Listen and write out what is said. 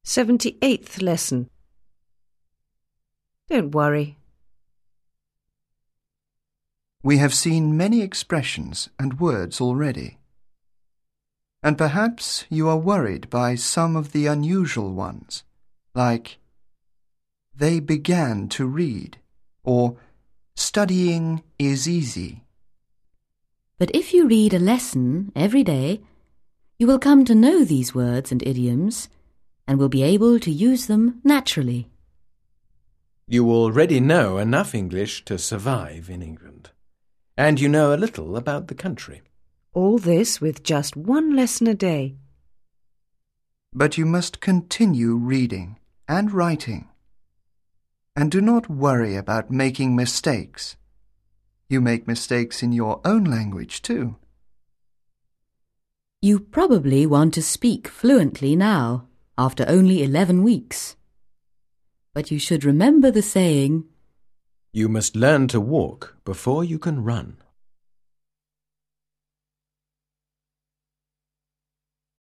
78th lesson. Don't worry. We have seen many expressions and words already. And perhaps you are worried by some of the unusual ones, like they began to read, or studying is easy. But if you read a lesson every day, you will come to know these words and idioms and will be able to use them naturally. You already know enough English to survive in England, and you know a little about the country. All this with just one lesson a day. But you must continue reading and writing. And do not worry about making mistakes. You make mistakes in your own language too. You probably want to speak fluently now, after only 11 weeks. But you should remember the saying, You must learn to walk before you can run.